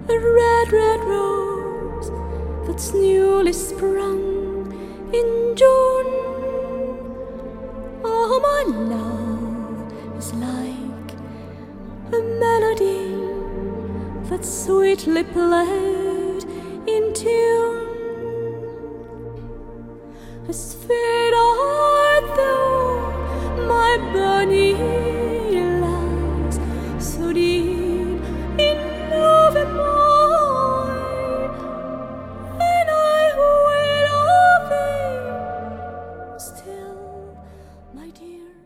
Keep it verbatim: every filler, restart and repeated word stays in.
a red, red rose that's newly sprung in June. Oh, my love is like a melody that's sweetly played in tune. As faint art thou, my Bonnie lass, so deep in love am I, and I will love thee still, my dear.